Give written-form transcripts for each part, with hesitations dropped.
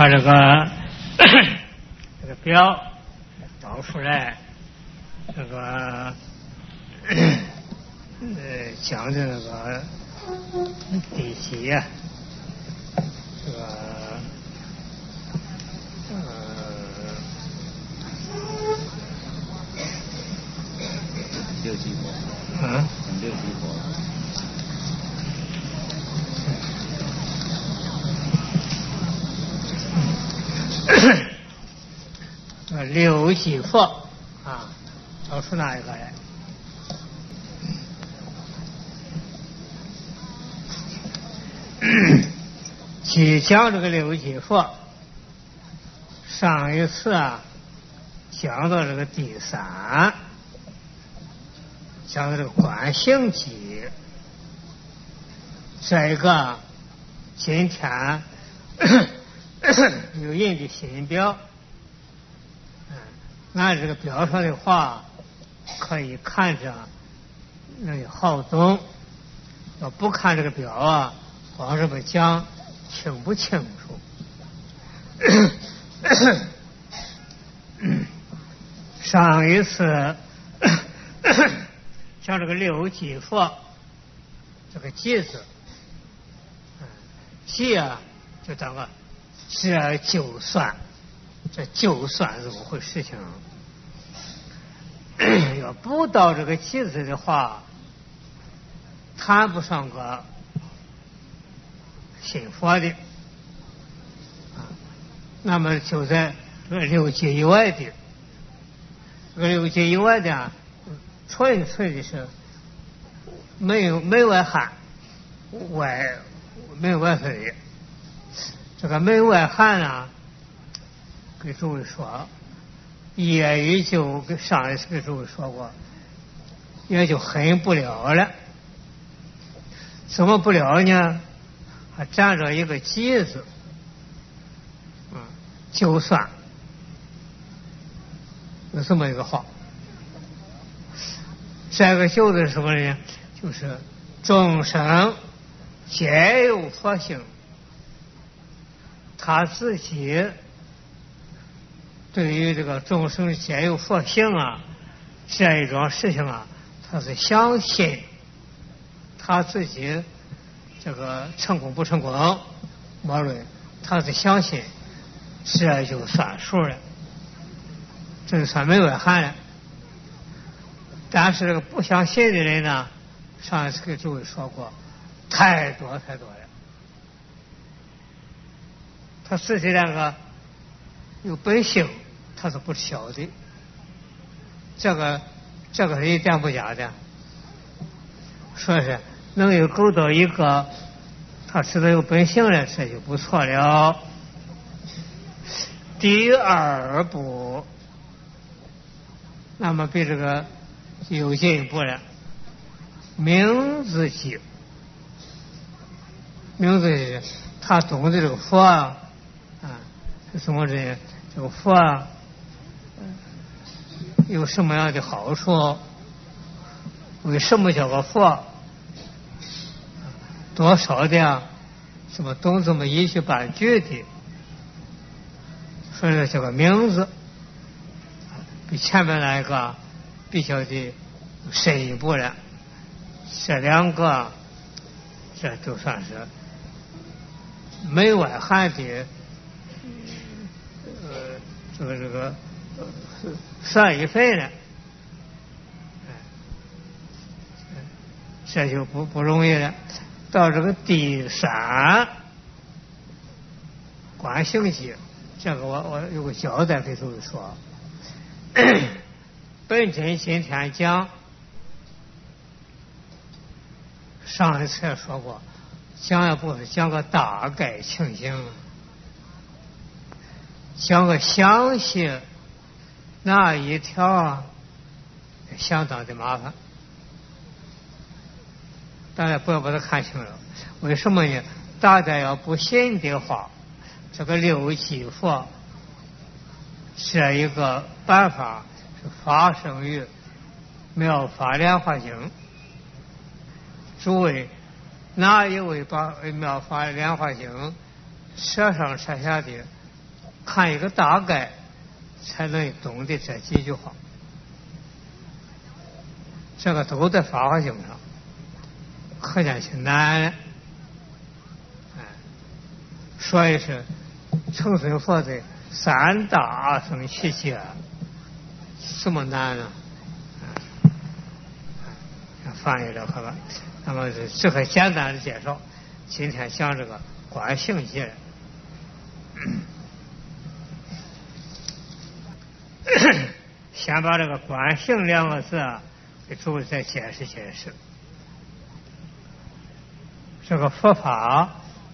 把这个这个表导出来，这个讲的那个第几呀？这个六级佛，六级佛。 六级佛啊，找出哪一个来？去讲这个六级佛，上一次啊讲到这个第三，讲到这个观行记，这个今天有印的新表，按这个表上的话可以看着那好懂，要不看这个表啊，光这么讲听不清楚。上一次讲这个六级佛，这个级字，级啊就当个这就算，这就算怎么回事情？要不到这个级字的话，谈不上个信佛的。那么就在六级以外的，这个六级以外的啊，纯粹的是没外涵，没有外非。这个没外涵啊，给诸位说，也就跟上一次给诸位说过，也就很不了了。怎么不了呢？还沾着一个级字，就算有这么一个话。这个就字是什么呢？就是众生皆有佛性，他自己对于这个众生皆有佛性啊，这一桩事情啊，他是相信，他自己这个成功不成功，莫论，他是相信，这就算数了，这就算没外涵了。但是这个不相信的人呢，上一次给诸位说过，太多了。他自己那个有本性，他是不晓得。这个是一点不假的，说是能有够到一个他知道有本性了，这就不错了。第二步，那么比这个有进一步了。名字记，名字记，他懂得这个佛啊，是什么人？这个佛啊，有什么样的好处？为什么叫个佛？多少的什么懂这么一句半句的，所以这个名字比前面那个比较的深一步了。这两个这就算是没外涵的这个算一分了，这就不容易了。到这个第三观行记，这个我有个交代给诸位说。本真今天讲，上一次也说过，讲也不是讲个大概情形，讲个详细那一条啊，相当的麻烦。大家不要把它看清了，为什么呢？大家要不信的话，这个六级佛这一个办法是发生于《妙法莲华经》。诸位哪一位把《妙法莲华经》舍上舍下的看一个大概，才能懂得这几句话。这个都在《法华经》上，可见是难。所以是成尊佛的三大乘奇迹，什么难呢？翻译了，好吧。那么这个简单的介绍，今天讲这个观行节。先把这个观行两个字给诸位再解释解释。这个佛法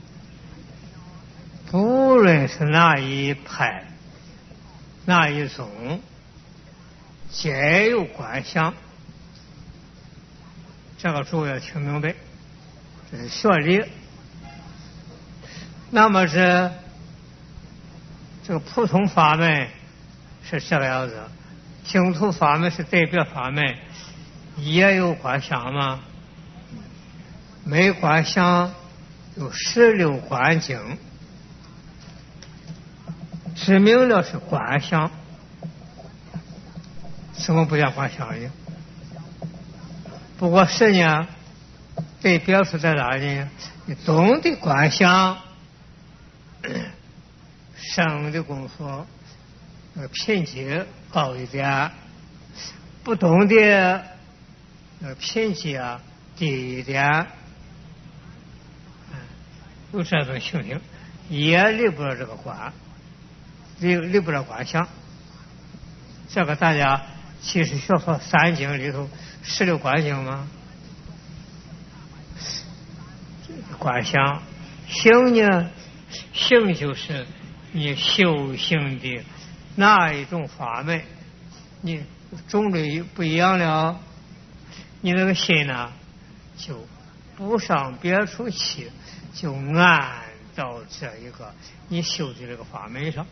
不论是哪一派哪一种，皆有观想。这个诸位要听明白，这是学理。那么这个普通法门是这个样子，净土法门是代表法门，也有观想吗？没观想有16观经，指明了是观想，什么不叫观想呢？不过是呢，被表示在哪里呢？你懂得观想，生的功夫品级高一点，不懂的品级低一点，有这种情形，也离不了这个观，离不了观想。这个大家其实学佛三经里头16观经吗？观想行呢？行就是你修行的哪一种法门，你种类不一样了，你那个心呢就不上别处去，就按到这一个你修的这个法门上，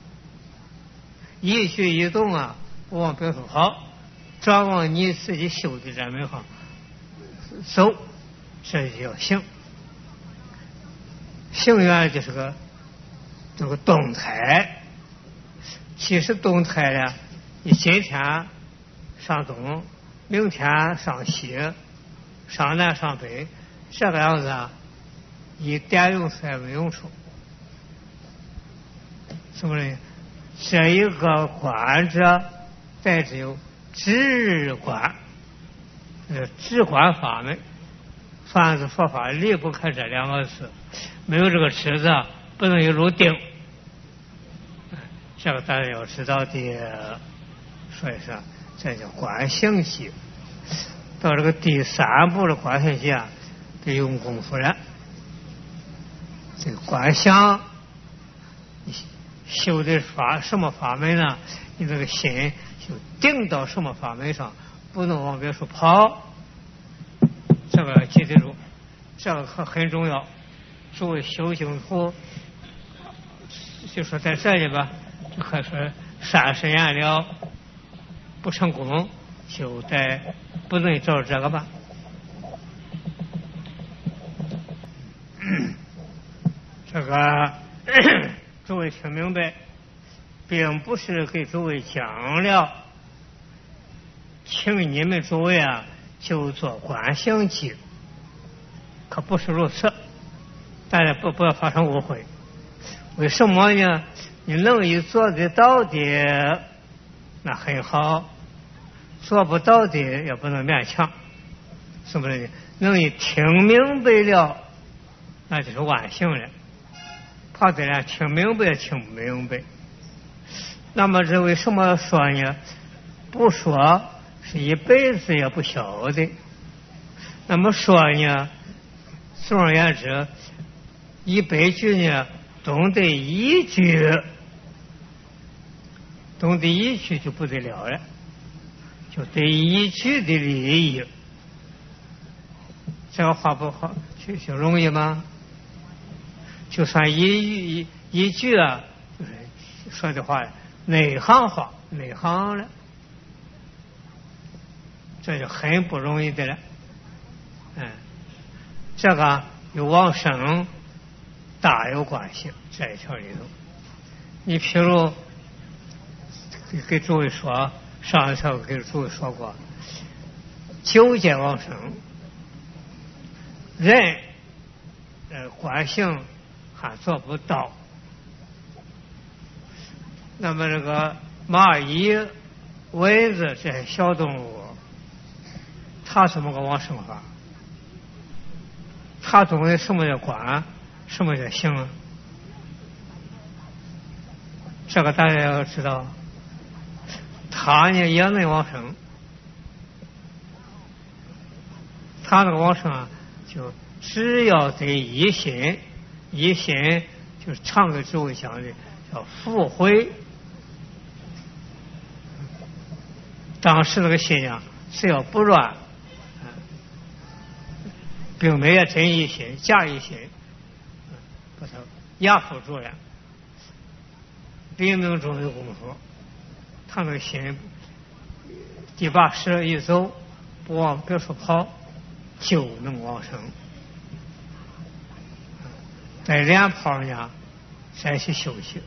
一举一动不往别处跑，专往你自己修的这门上走，这就叫行。行原来就是这个动态，其实动态呢，你今天上东，明天上西，上南上北，这个样子一点用处也没用处。什么呢？这一个观者带着有直观，直观法门，凡是佛法离不开这2个字，没有这个直字不能有入定。这个大家要知道的。所以说这叫观行集。到这个第3步的观行集得用功夫了。这个观想修的什么法门呢？你这个心就定到什么法门上，不能往别处跑。这个记得住，这个很重要。作为修净土，就说在这里吧，就可说30年了不成功，就得不能照这个吧。这个诸位听明白，并不是给诸位讲了，请你们诸位就做观行集，可不是如此。大家不要发生误会。为什么呢？你能一做得到的那很好，做不到的也不能勉强，是不是？能一听明白了，那就是万幸了。怕的人听明白也听不明白。那么这为什么说呢？不说是一辈子也不晓得。那么说呢，总而言之，100句呢，懂得1句，懂得1句就不得了了，就得1句的利益。这个话不好，就容易吗？就算一句就是说的话内行话，内行了，这就很不容易的了。这个与往生大有关系，在这里头。 你譬如给诸位说，上一次我给诸位说过，九界往生，人观性还做不到。那么这个蚂蚁、蚊子这些小动物，它怎么个往生法？它懂得什么叫观，什么叫性啊？这个大家要知道。它呢也能往生，它那个往生啊，就只要得一心，一心就是常给诸位讲的叫复回。当时那个心啊，只要不乱，并没有真一心、假一心，把它压服住了。黎明中的功夫，他那个心第八识一走，不往别处跑，就能往生。在连泡呢，再去休息，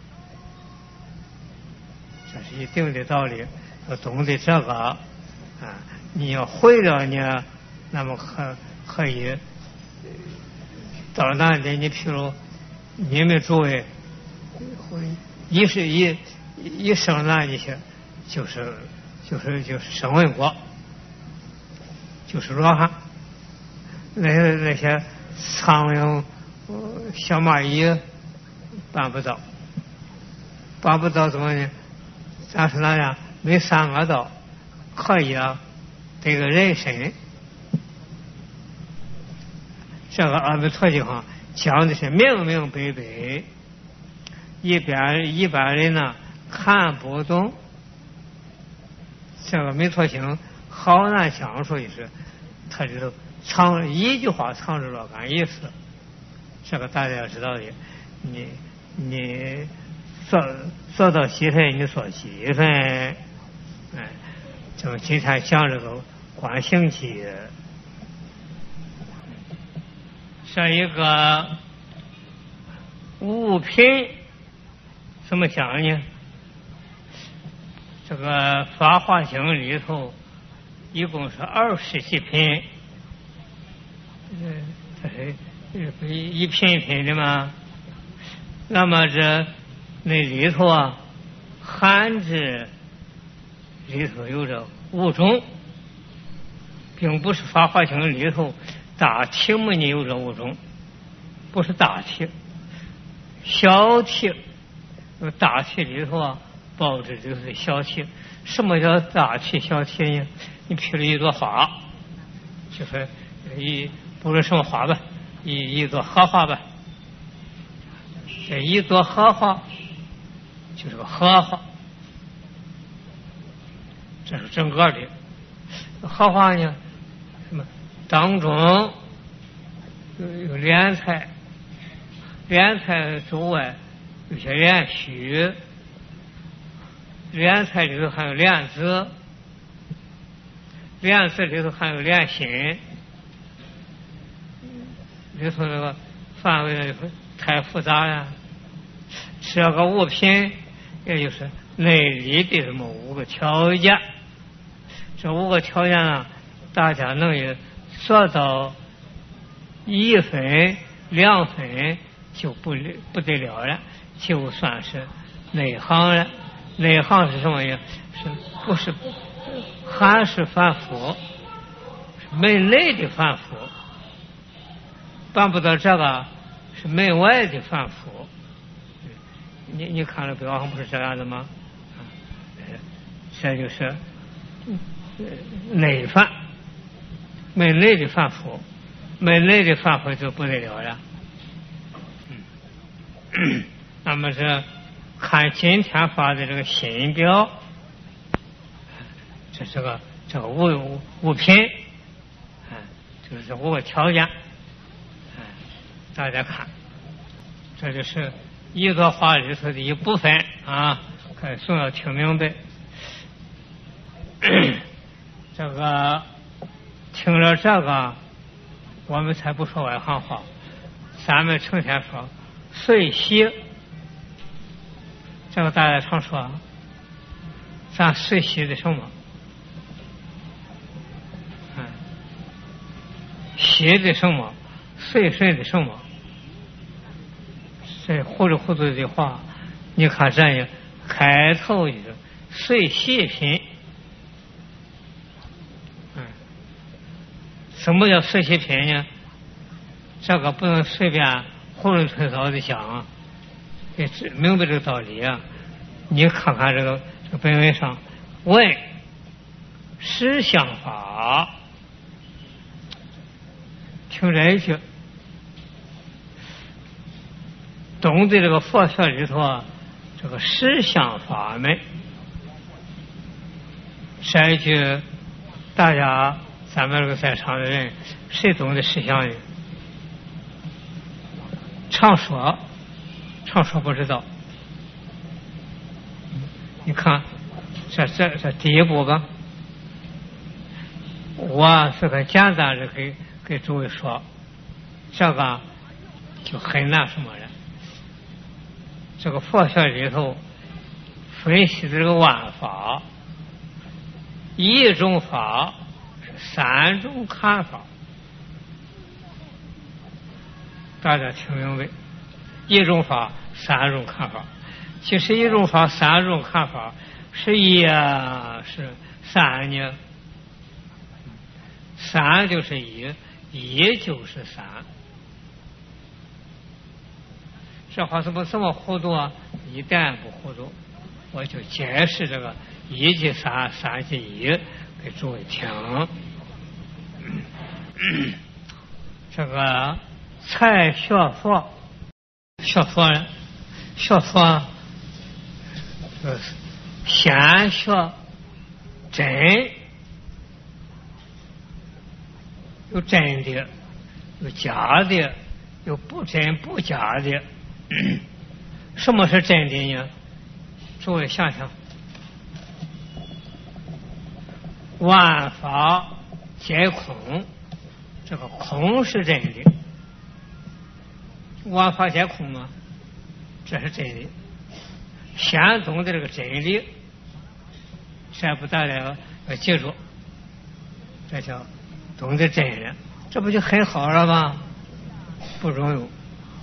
这是一定的道理。要懂得这个啊，你要会了呢，那么可以到那里，你譬如你们诸位一生那一些，就是声闻果，就是罗汉。那些苍蝇、小蚂蚁办不到怎么呢？咱说那样没三个道，可以啊，这个人身。这个阿弥陀经上讲的是明明白白，一般人呢看不懂。这个弥陀经好难讲述的是，它里头藏一句话藏着若干意思，这个大家要知道的。你做到几分，你说几分。就今天讲这个观行记，这一个物品怎么讲呢？这个《法华经》里头一共是20几品，一品一品的嘛。那么那里头啊，汉字里头有着5种，并不是《法华经》里头大题目呢有这5种，不是大题，小题。大题里头啊，报纸就是小题。什么叫大题小题呢？你譬如一朵花，就是不论什么花吧，一朵荷花吧，这一朵荷花就是个荷花，这是整个的荷花呢。什么当中有莲菜，莲菜周外有些莲须，莲菜里头还有莲子，莲子里头还有莲心，里头那个范围太复杂了。这个物品也就是内里的这么5个条件，这5个条件呢，大家能也做到1分2分就不得了了，就算是内行了。内行是什么呀？不是还是凡夫，门内的凡夫，办不到这个是门外的凡夫。你看了表上不是这样的吗？这就是内凡，门内的凡夫，门内的凡夫就不得了了。那么是看今天发的这个新表，这个物品，就是这5个条件，大家看，这就是一朵花里头的一部分啊，总要听明白。这个听了这个，我们才不说外行话，咱们成天说随喜。 这个大家常说，咱水洗的什么？洗的什么？水的什么？这糊里糊涂的话，你看这样开头就是水洗品。什么叫水洗品呢？这个不能随便囫囵吞枣的讲，得明白这个道理啊。你看看这个本文上，问实相法，听这一句，懂得这个佛学里头这个实相法门，这一句大家咱们这个在场的人谁懂得实相的？常说不知道。你看这第一步吧，我是很简单的给诸位说，这个就很难什么了。这个佛学里头分析这个万法，一种法是3种看法，大家听明白？一种法3种看法，其实一种法3种看法是一啊是3呢？3就是1，1就是3。这话怎么这么糊涂啊？一点不糊涂，我就解释这个1即3，3即1给诸位听。这个才学佛，先学真，有真的，有假的，有不真不假的。什么是真的呢？诸位想想，万法皆空，这个空是真的。万法皆空吗？这是真理。先懂得这个真理，这不大家要记住，这叫懂得真理，这不就很好了吗？不容易。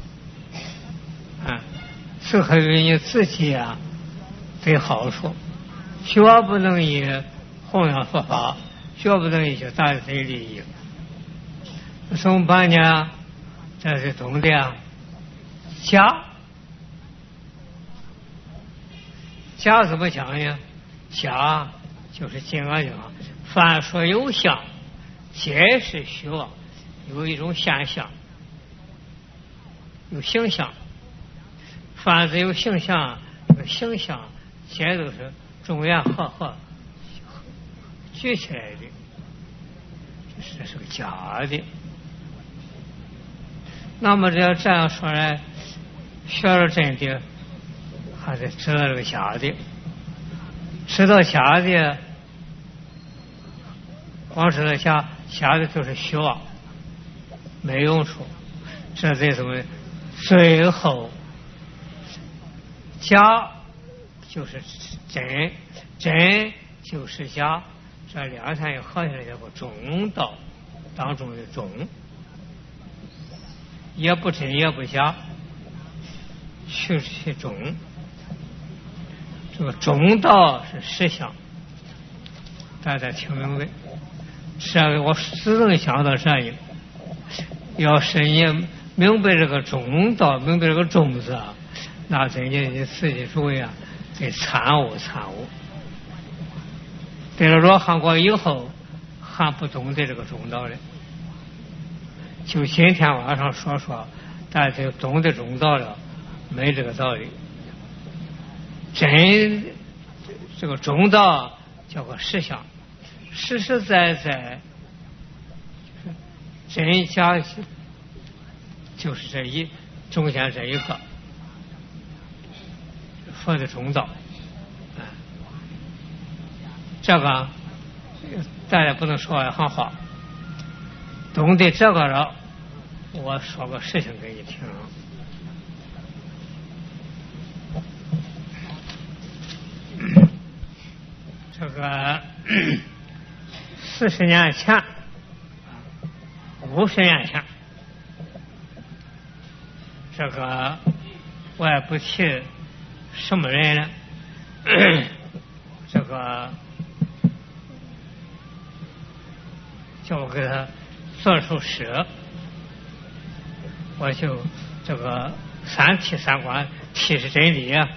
适合于你自己啊，得好处，绝不能以弘扬佛法，绝不能以去达自己利益。怎么办呢？这是懂得啊，假怎么讲呢？假就是经常讲，凡说有相，皆是虚妄。有一种现象，有形象。凡是有形象，这个形象皆都是中原和聚起来的，这是个假的。那么这样说来，学了真的，还得知道这个假的。知道假的，光知道假的就是虚妄，没用处。这得怎么？最后。假就是真，真就是假，这两条也合起来叫个中道当中的中，也不真也不假，去中。这个中道是实相，大家听明白？这我只能想到这里。要是你明白这个中道，明白这个中字啊，那真的你自己注意啊，得参悟。对了，若韩国以后还不懂得这个中道了，就今天晚上说，大家就懂得中道了，没这个道理。真这个中道叫个实相，实实在在真假就是中间这一个。佛的中道，这个大家不能说外行话。懂得这个了，我说个事情给你听。 个40年前、50年前，这个我也不提什么人了，这个叫我给他做首诗，我就这个三提三观，提是真理啊，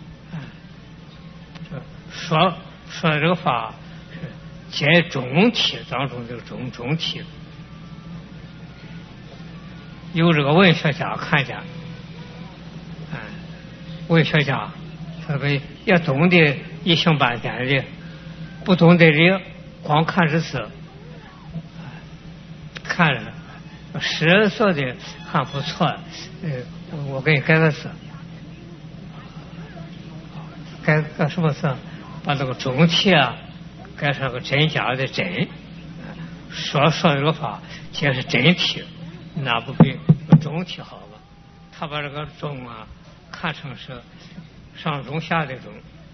说这个话是接中提当中这个中提，有这个文学家看见，文学家这个也懂得一星半点的，不懂得的光看着字，看着诗做的还不错，我给你改个字，改个什么字？把这个中提啊改成个真假的真，说这个话皆是真提，那不比中提好吗？他把这个中啊看成是上中下的中，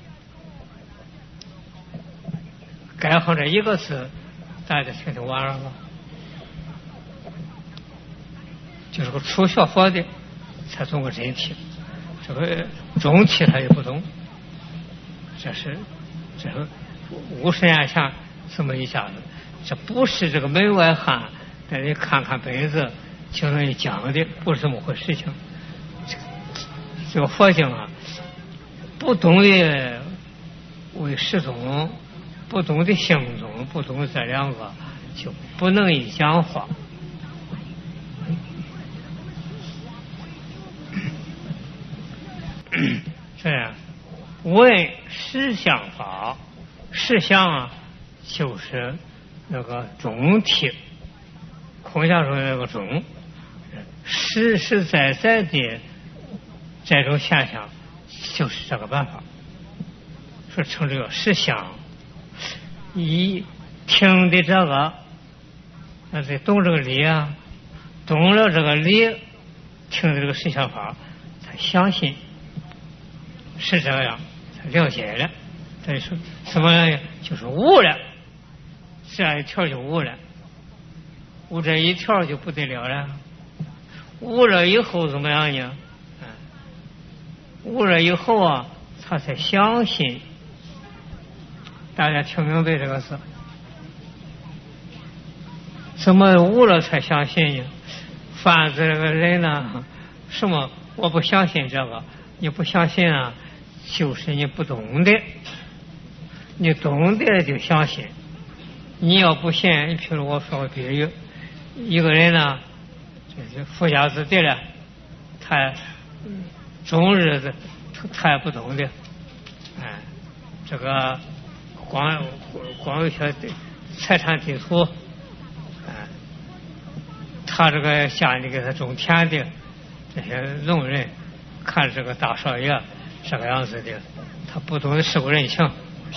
改好这一个字，大家听听完了吗？就是个初学佛的才懂个真题，这个中题他也不懂，这是50年前这么一下子，这不是这个门外汉带你看看本子就能讲的，不是这么回事情。这个佛经啊，不懂得为识宗，不懂得行宗，不懂得这两个，就不能一讲话。这样，问实相法，实相啊，就是那个中体，空相中那个中，实实在在的这种现象，就是这个办法，说成这个实相。一听的这个，那得懂这个理啊，懂了这个理，听的这个实相法，他相信。是这样，了解了，等于说什么呢？就是悟了，这一条就悟了，悟这一条就不得了了。悟了以后怎么样呢？悟了以后啊，他才相信。大家听明白这个事？怎么悟了才相信呢？凡这个人呢，什么我不相信这个，你不相信啊？就是你不懂的，你懂的就相信。你要不信，你譬如我说个比喻，一个人呢，就是富家子弟了，他终日子他也不懂的，这个光有些财产地图，他这个家里给他种田的这些农人，看这个大少爷。这个样子的，他不懂得世故人情，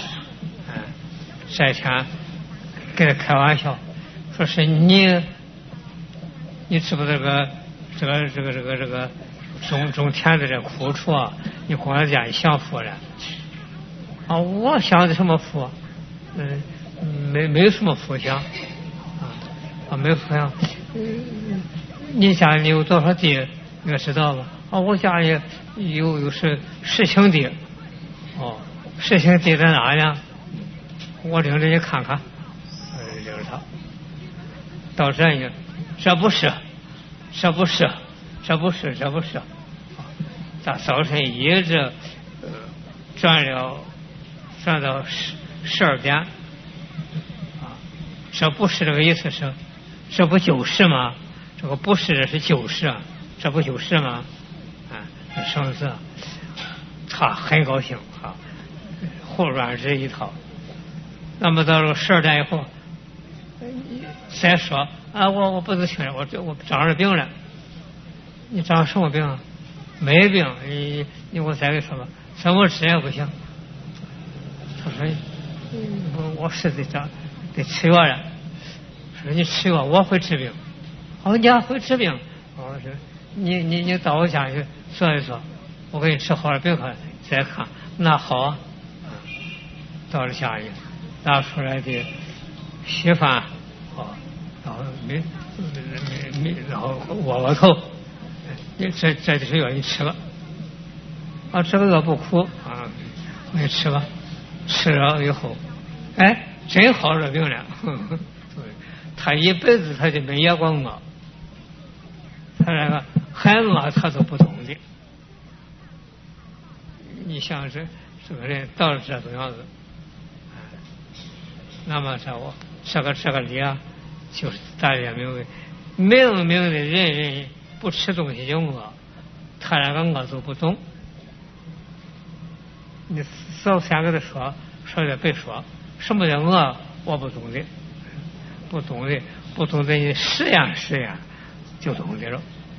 这天跟他开玩笑，说是你知不知道这个种田的这苦处啊？你光家里享福了啊？我想的什么福？没什么福享没福享。你家里有多少地？你知道吧？我家里有10顷地，10顷地在哪呢？我领着你看看，领着他到这里，这不是，咱早晨一直转到12点，这不是这个意思是，这不就是吗？这个不是，这是就是啊，这不就是吗？生子，他很高兴胡乱这一套。那么到了12点以后，再说我不是听了，我长着病了。你长什么病啊？没病，你我再给你说吧，怎么治也不行。他说我是得吃药了。说你吃药，我会治病。你还会治病？我说你到我家去坐一坐，我给你吃好了病喝再看。那好啊，到了家里拿出来的稀饭啊，然后然后窝头，这就是要你吃吧。啊，这个饿不苦啊，你吃吧。吃了以后，哎，真好这病了。他一辈子他就没也过饿，他那个很饿他都不懂的。你想这个人到了这种样子，那么这个理啊，就是大家明白，明明的人不吃东西就饿，他那个饿都不懂。你早先跟他说的别说，什么叫饿，我不懂的，不懂的，你实验就懂的了。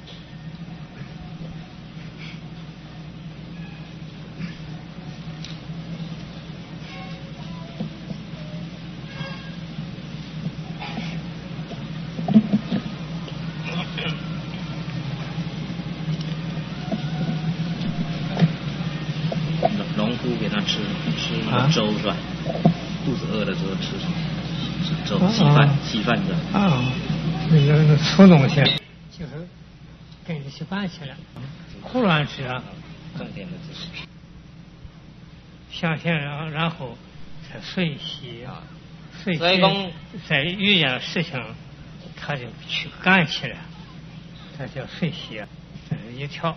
给他吃粥是吧？肚子饿的时候吃粥、稀饭的。 那粗东西就是跟着稀饭去了，胡乱吃啊。 正点的知识。 想先然后才随喜啊，随喜在遇见事情，他就去干起来，这叫随喜啊。这是一条，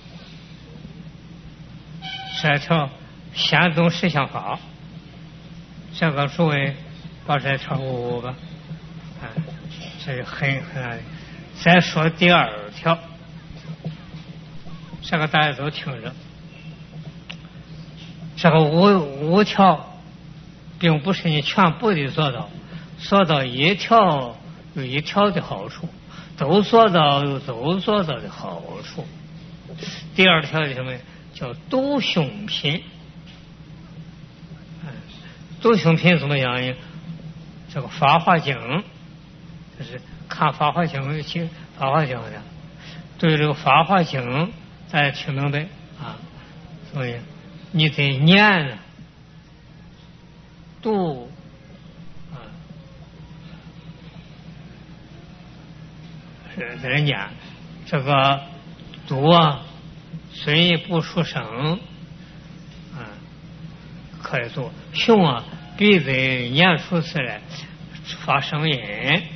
这条。先懂实相法，这个诸位把这条悟吧，这是很难的。再说第二条，这个大家都听着。这个五条，并不是你全部的做到一条有一条的好处，都做到有都做到的好处。第二条是什么？叫度凶品。度凶品怎么样呢？这个《法华经》，就是看《法华经》的，对这个《法华经》大家听明白啊？所以你得念度是在念这个读啊，虽不出声。可以做凶啊，必得念出字来发声音。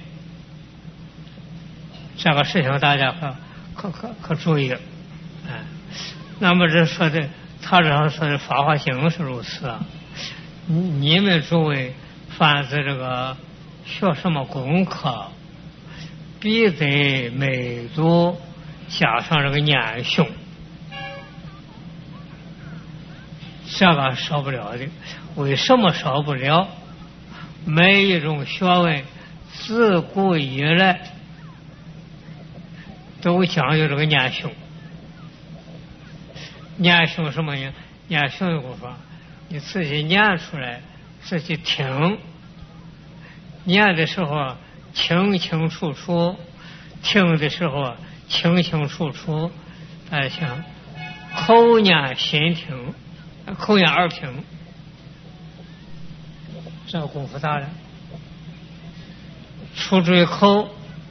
这个事情大家可注意。那么这说的，他这说的《法华经》是如此啊。你们诸位凡是这个学什么功课，必得每读加上这个念凶。这个少不了的，为什么少不了？每一种学问自古以来都讲究这个念凶。念凶什么呀？念凶的功夫，你自己念出来，自己听。念的时候清清楚楚，听的时候清清楚楚。大家想，口念心听。口念耳听，这个功夫大了。出嘴口，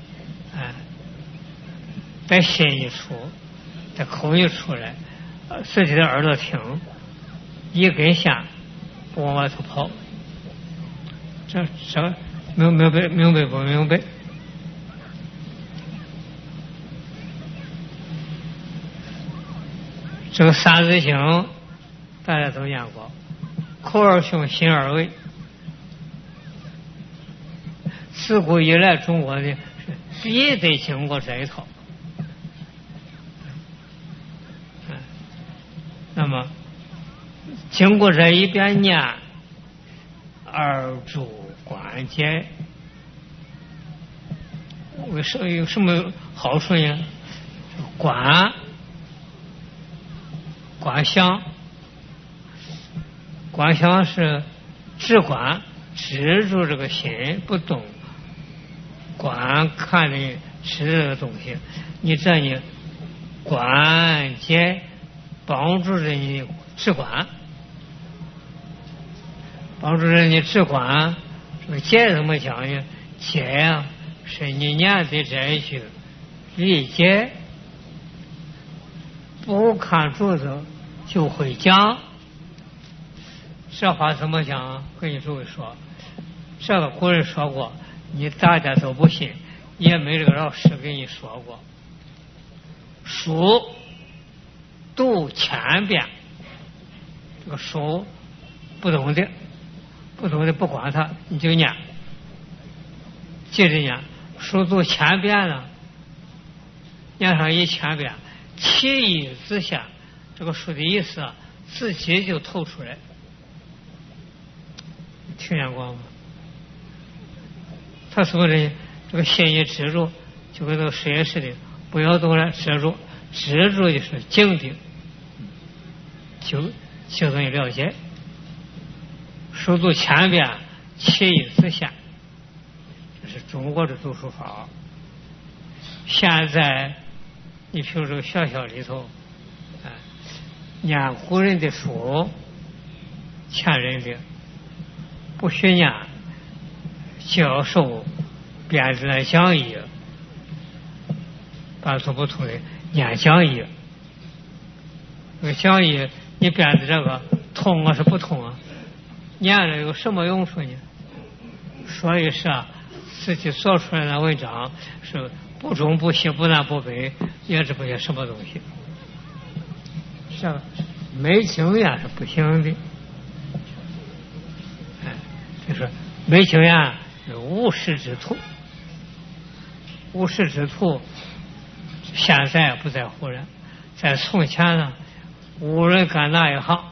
在心一出，在口一出来，自己的耳朵听，一根线不往外头跑。这明白不明白？这个《三字经》。大家都念过，口而凶，心而为。自古以来，中国的是必得经过这一套。那么经过这一遍念，耳主关节，有什么好处呢？观想。观想是直观，止住这个心不动，观看的是这个东西，你这里关节帮助着你直观， 帮助人家治官。这个解怎么讲呢？解呀，是你念的这一句理解，不看主子就会讲。这话怎么讲？跟你诸位说，这个古人说过，你大家都不信，也没这个老师给你说过。书读千遍，这个书不懂的不管它，你就念，记着念。书读千遍了，念上1000遍，其意自现。这个书的意思自己就透出来。听见过吗？他说的这个心一执着，就跟那个实验似的，不要动了，执着就是静定，就等于了解。书读千遍，其意自现，这是中国的读书法。现在你比如说学校里头，念古人的书，前人的不许念，教授编制的讲义，把所不同的念讲义。这个讲义你编的这个通是不通啊？念了有什么用处呢？所以是自己做出来的文章是不中不西不南不北，也是不些什么东西。这个没经验是不行的。就是没经验是无师之徒。无师之徒现在不在乎人，在从前呢，无人干那一行，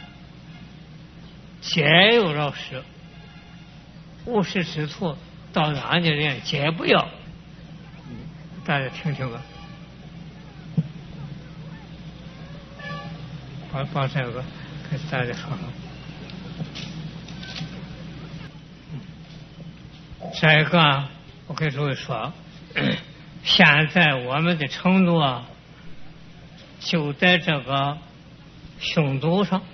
皆有老师。无师之徒到哪里人皆不要。大家听听吧。把这个跟大家说说。这个我跟诸位说，现在我们的程度就在这个诵读上。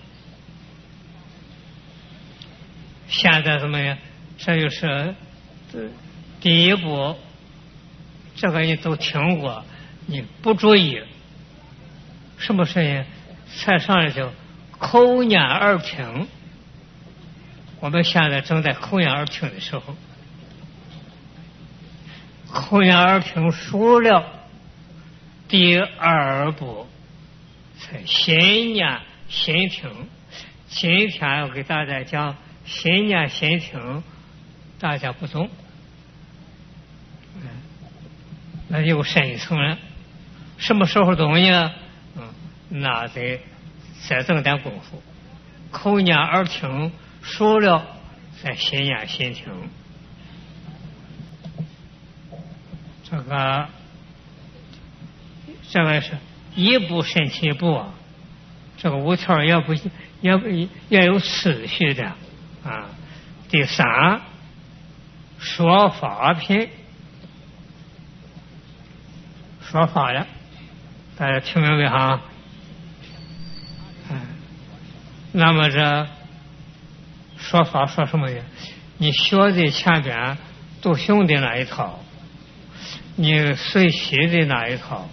现在怎么样？这就是第一步，这个你都听过，你不注意，什么声音才上来就口念耳听。我们现在正在口念耳听的时候。口念耳听熟了，第2步才心念心听。今天要给大家讲心念心听，大家不懂，那就深一层了。什么时候懂呢？那得再整点功夫。口念耳听熟了，再心念心听。这个是一步深其一步这个5条也有次序的第3，说法品，说法了，大家听明白哈？那么这说法说什么呢？你学的前边都学的那一套，你随习的那一套，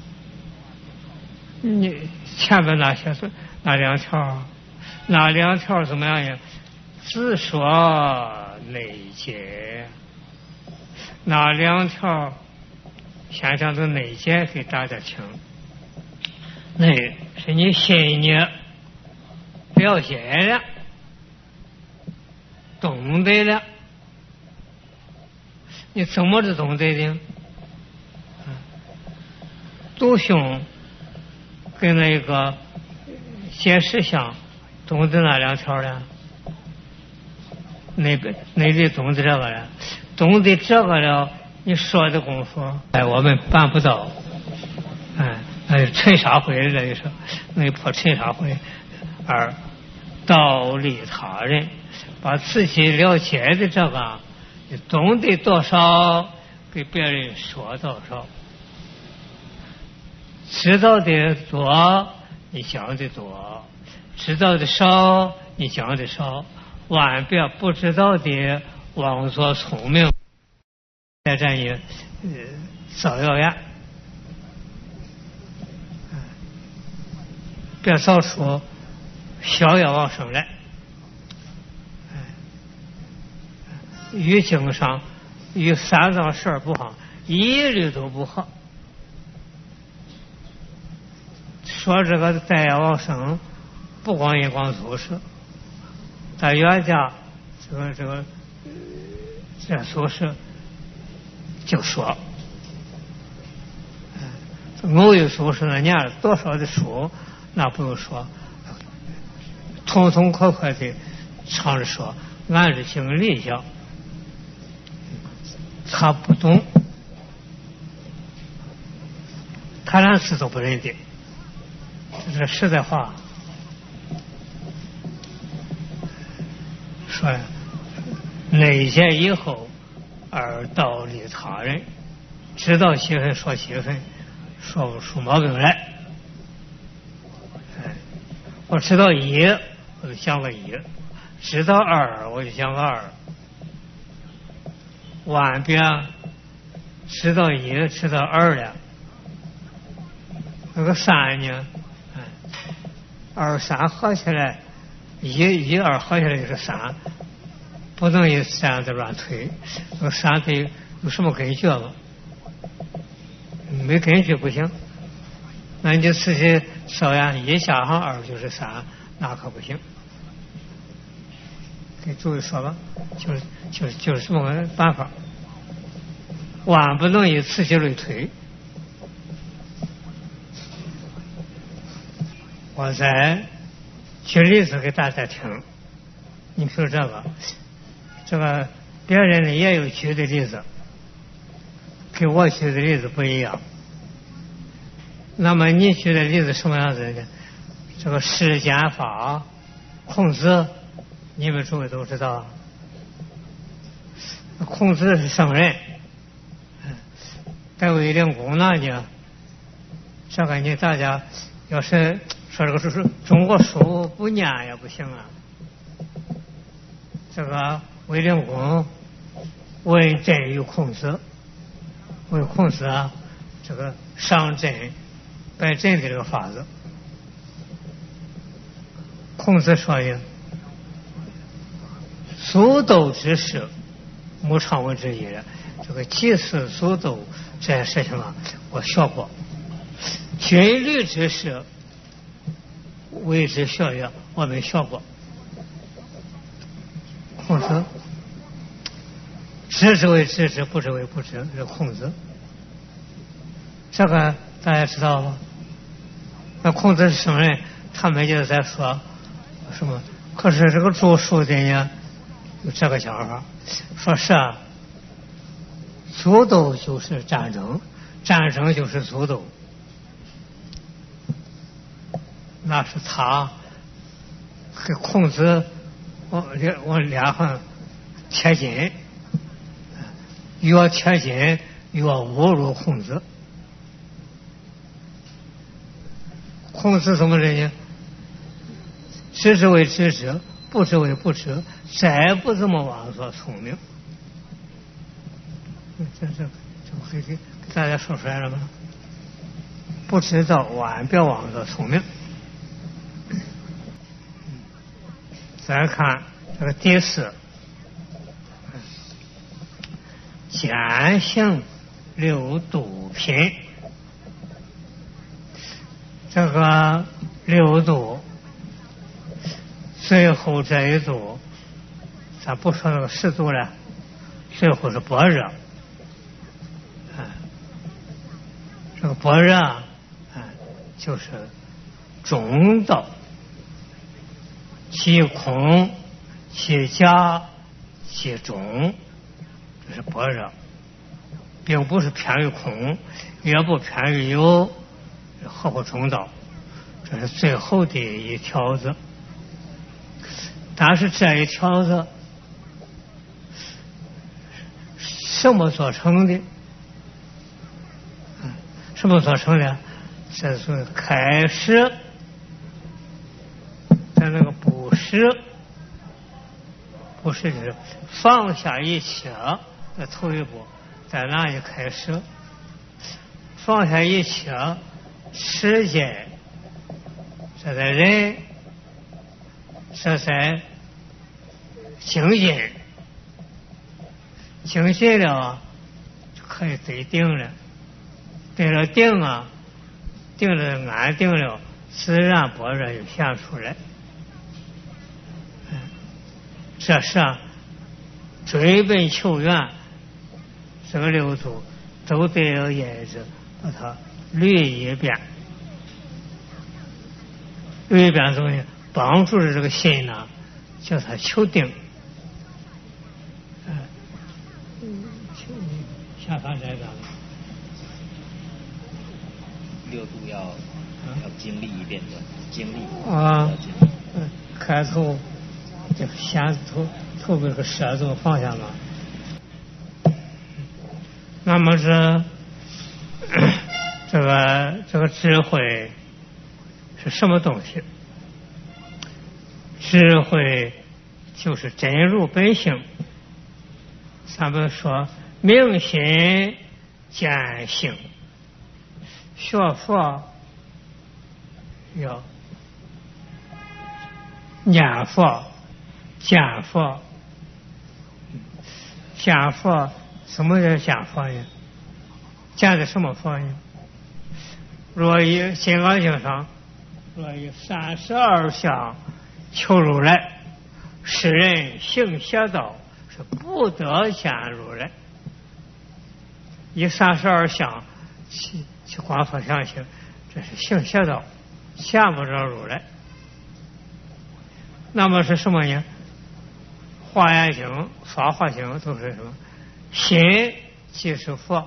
你前边那些是那2条，那2条怎么样呀？自说内解。那2条先讲的内解给大家听。内是你心里了解了，懂得了。你怎么是懂得的？读诵跟那个解释项懂得那2条了，那得懂得这个了，懂得这个了，你说的功夫，我们办不到。陈沙会了，就是那破陈沙会。2，道利他人，把自己了解的这个，你懂得多少，给别人说多少。知道的多，你讲的多；知道的少，你讲的少。 万别不知道的妄作聪明，在这里造谣言，别造出逍遥往生来。与经上与三藏十二不好，一律都不好。说这个带要往生，不光一光祖师，在原家这祖师就说，偶有祖师那念了多少的书，那不用说，痛痛快快的唱着说，俺是经历教。他不懂，他连字都不认得，这是实在话。说内见以后而道理他人，知道七分说七分，说不出毛病来。我知道一，我就讲个一；知道二，我就讲个二。万别知道一，知道二了，那个三呢？二三合起来，一二合起来就是三，不能以这样子乱推。那个三得有什么根据吗？没根据不行。那你就自己说呀，一加上二就是三，那可不行。给诸位说吧，就是这么个办法。万不能以此己类推。我再举例子给大家听。你比如这个别人呢也有举的例子，跟我举的例子不一样。那么你举的例子什么样子呢？这个世间法，孔子，你们诸位都知道，孔子是圣人。在卫灵公那呢，这个你大家要是说这个是中国书不念也不行啊。这个卫灵公问朕于孔子，问孔子啊，这个上朕摆朕的这个法子。孔子说的，苏斗之事，母常问之也。这个祭祀苏斗这件事情啊，我学过。军旅之事，为之学也，我没学过。孔子，知之为知之，不知为不知，是孔子。这个大家知道吗？那孔子是圣人，他们就在说什么？可是这个著书的呢，有这个想法，说是啊，苏斗就是战争，战争就是苏斗。那是他给孔子我俩上贴金，越贴金越侮辱孔子。孔子怎么人呢？知之为知之，不知为不知，再不怎么妄作聪明。这给大家说出来了吗？不知道万别妄作聪明。再看这个第四，践行六度品。这个六度，最后这一度，咱不说那个十度了，最后是般若。这个般若就是中道，其空其假其中，这是般若，并不是偏于空，也不偏于有，合乎中道，这是最后的一条子。但是这一条子什么做成的？什么做成的？这是开始在那个布施， 不是就是放下一切的头一步，在哪里开始？放下一切世界，这在人，这在精进，精进了就可以得定了，得了定啊，定了安定了，自然般若就现出来。这是追本求源，这个六度都得了叶子把它捋一遍，捋一遍之后呢，帮助着这个心呢，叫它求定。下方这个六度要经历一遍的，经历啊，开头就先头这个舌头放下嘛。那么这个智慧是什么东西？智慧就是真如本性。咱们说明心见性，学佛要念佛见佛。见佛什么叫见佛呢？见的什么佛呢？若以《金刚经》上，若以32相求如来，世人行邪道，是不得见如来。以32相去观佛想行，这是行邪道，见不着如来。那么是什么呢？华严经、法华经都是什么？心即是佛，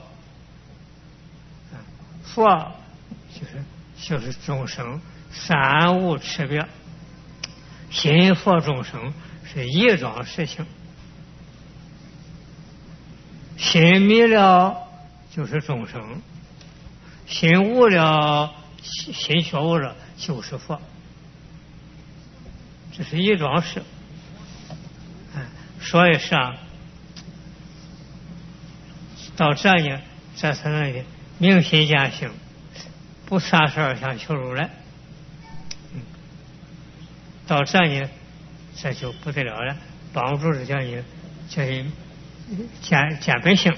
佛就是众生三无差别，心佛众生是一桩事情。心迷了就是众生，心悟了，心觉悟了就是佛，这是一桩事。所以上到这呢，这才能明心见性，不32相求如来。到这呢，这就不得了了，帮助着叫你见本性。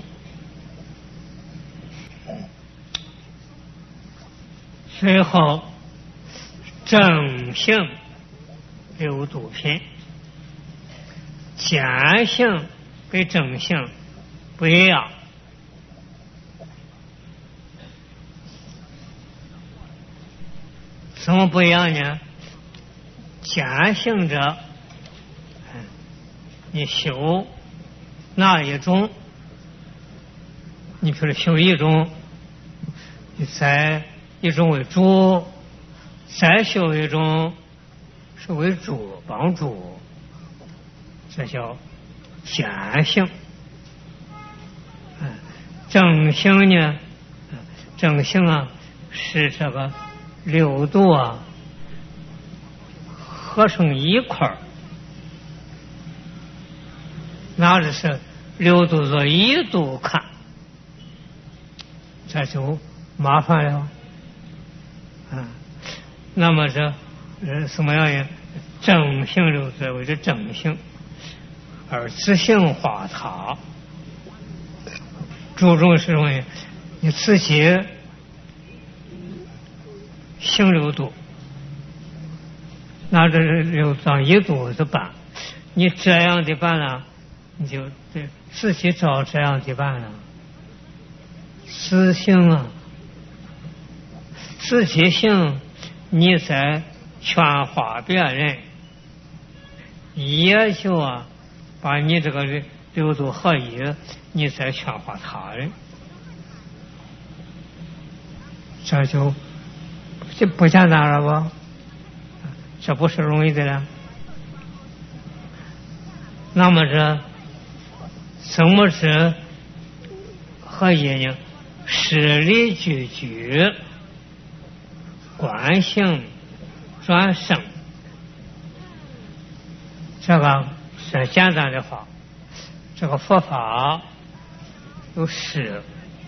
随后正性六度品，见性跟正性不一样。什么不一样呢？见性者，你修哪一种？你比如修一种，你再一种为主，再修一种是为主帮助，这叫见性。正性呢？正性啊，是这个六度啊合成一块儿，那就是六度做一度看，这就麻烦了。那么这什么样呢？正性六度为之正性，而自性化他。注重是什么呢？你自己行六度，那这六当一度的办，你这样的办了，你就对自己照这样的办了。自性啊，自己行，你在劝化别人，也就把你这个六度合一，你在劝化他人，这就不简单了吧？这不是容易的了。那么这怎么是合一呢？事理俱具，观行转胜。这个这简单的话，这个佛法有实，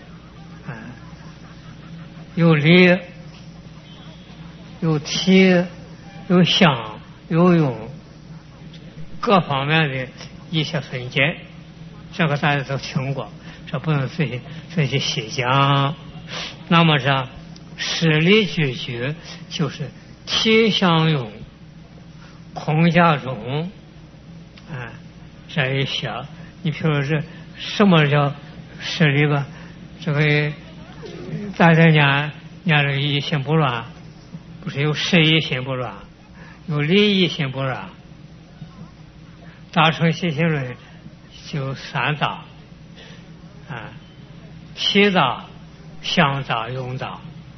有理，有体，有相，有用，各方面的一些分解，这个大家都听过，这不能仔细细讲。那么这实理句句就是体相用，空假中，这一些，你比如说这什么叫实理吧？这个大家念这个一心不乱，不是有实一心不乱，有理一心不乱。大乘起信论就三大，体大、相大、用大，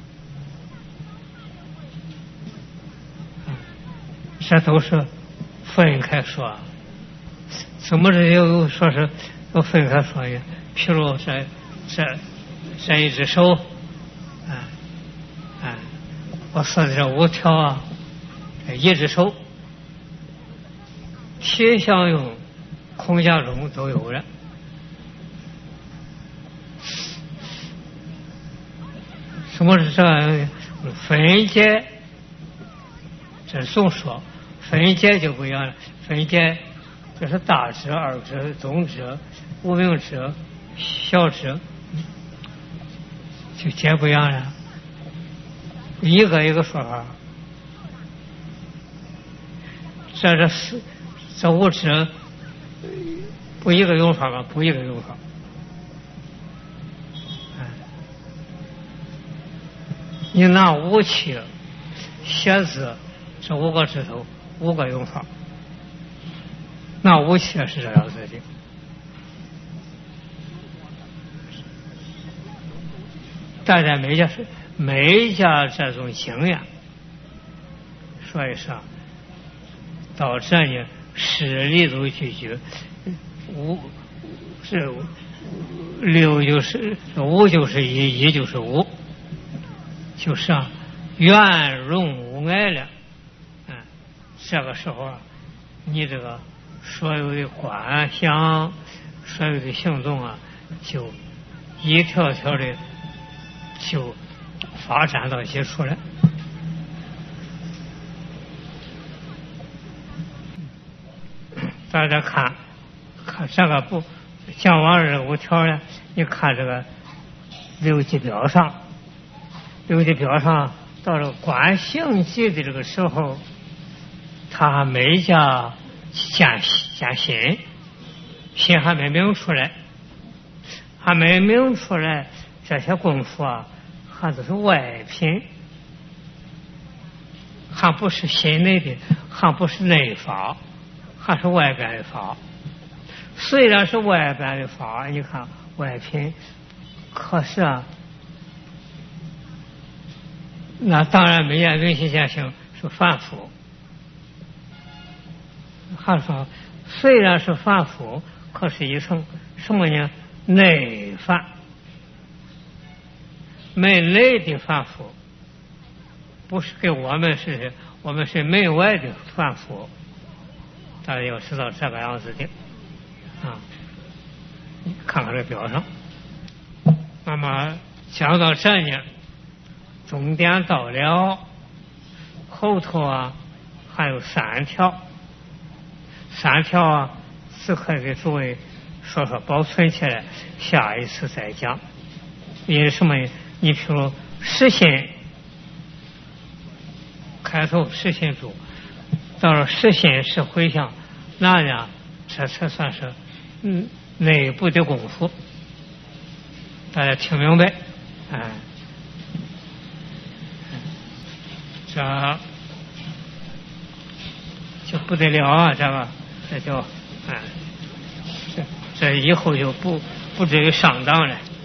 这都是分开说。怎么这又说是要分开说呢？譬如这一只手，我说的这5条啊，一只手，体相用、空假中都有了。什么是这样分解？这是总说，分解就不一样了。分解就是大指、二指、中指、无名指、小指，就解不一样了。一个一个说法，这5指不一个用法吗？不一个用法。你拿武器写字，这5个指头5个用法。那武器是这样子的，大家每家这种经验，所以说到这呢，实理都句句5是6就是5就是1就是5，就是圆融无碍了。这个时候你这个所有的观想，所有的行动啊，就一条条的就发展到基础了。大家看这个不讲完这5条呢，你看这个六级表上到了观行记的这个时候，他还没加心，心还没明出来，这些功夫啊，还都是外品，还不是心内的，还不是内法，还是外边的法。虽然是外边的法，你看外品，可是啊，那当然没见明心见性是凡夫。还说虽然是凡夫，可是一层什么呢？内凡，门内的凡夫，不是给我们是门外的凡夫。大家要知道这个样子的你看看这表上。那么讲到这呢，重点到了，后头啊还有3条啊，只可以给诸位说保存起来，下一次再讲。因为什么？你譬如实心，开头实心住，到了实心是回向，那样这才算是内部的功夫。大家听明白？这就不得了啊！这就这以后就不至于上当了。